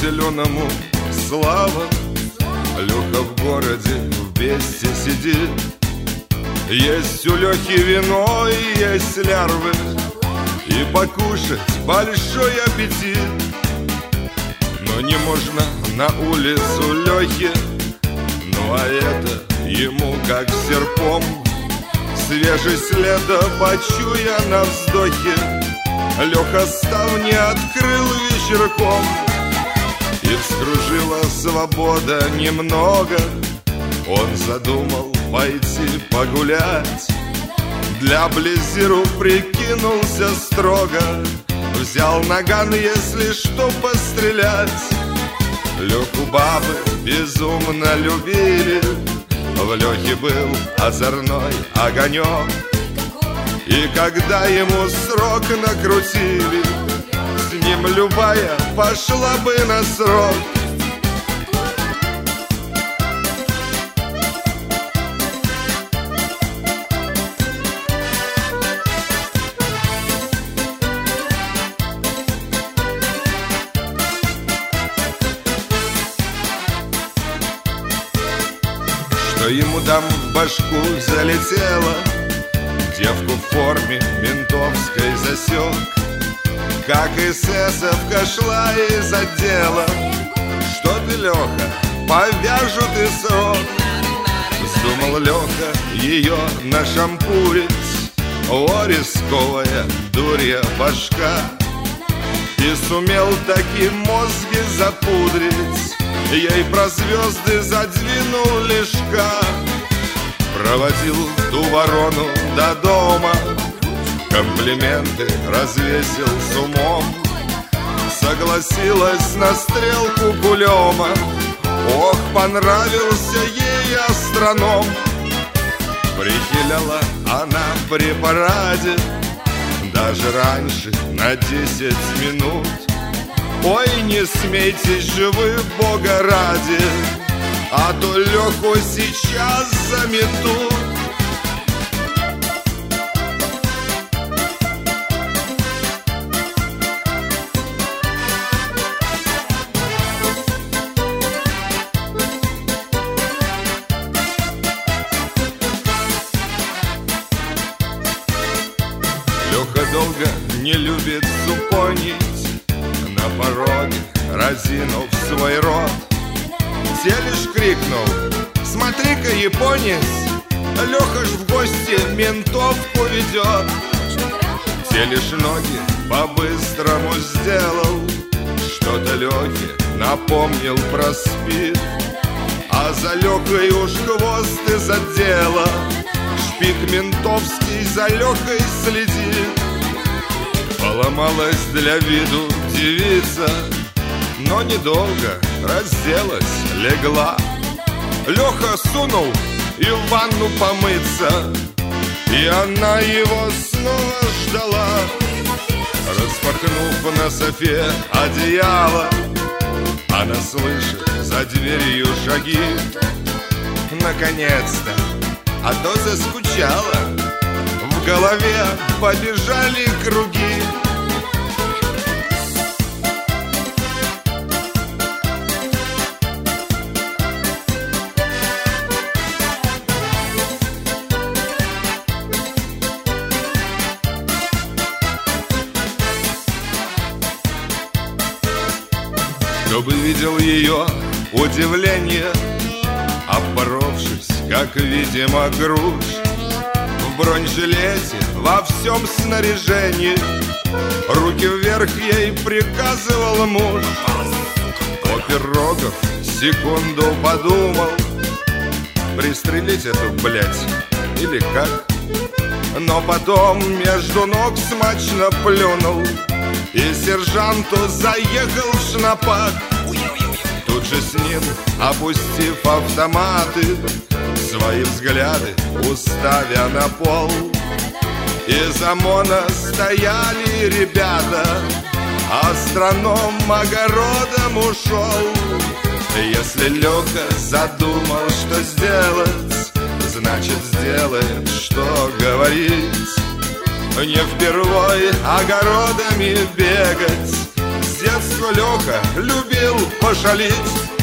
зеленому слава. Леха в городе вместе сидит. Есть у Лехи вино и есть лярвы, и покушать большой аппетит. Но не можно на улицу Лехе, ну а это ему как серпом. Свежий следа почуя на вздохе, Леха ставни открыл вечерком. И вскружила свобода немного. Он задумал пойти погулять. Для Близиру прикинулся строго. Взял наган, если что, пострелять. Леху бабы безумно любили. В Лехе был озорной огонек. И когда ему срок накрутили, с ним любая пошла бы на срок. Что ему там в башку залетело, девку в форме ментовской засек. Как эсэсовка шла из отдела. Что ты, Леха, повяжут и срок. Вздумал Леха ее нашампурить. О, рисковая дурья башка. И сумел таки мозги запудрить. Ей про звезды задвинул лишка. Проводил ту ворону до дома, комплименты развесил с умом. Согласилась на стрелку кулема. Ох, понравился ей астроном. Прихиляла она при параде даже раньше на 10 минут. Ой, не смейтесь же вы, Бога ради, а то Леху сейчас заметут. Леха долго не любит супонить. На пороге, разинув свой рот, Телеш крикнул: смотри-ка, японец, Леха ж в гости ментовку ведет. Телеш ноги по-быстрому сделал, что-то Лехе напомнил про спид. А за Лехой уж хвост из отдела, шпик ментовский за Лехой следит. Поломалась для виду девица, но недолго разделась, легла. Леха сунул и в ванну помыться, и она его снова ждала. Распахнув на софе одеяло, она слышит за дверью шаги. Наконец-то, а то заскучала. В голове побежали круги. Кто бы видел ее удивление, оборовшись, как, видимо, груш, в бронежилете, во всем снаряжении, руки вверх ей приказывал муж. Опер Рогов секунду подумал: пристрелить эту, блядь, или как? Но потом между ног смачно плюнул и сержанту заехал в шнапак. Тут же с ним, опустив автоматы, свои взгляды уставя на пол, из ОМОНа стояли ребята, астроном огородом ушел. Если Леха задумал, что сделать, значит сделает, что говорить. Не впервой огородами бегать, детства Лёха любил пошалить.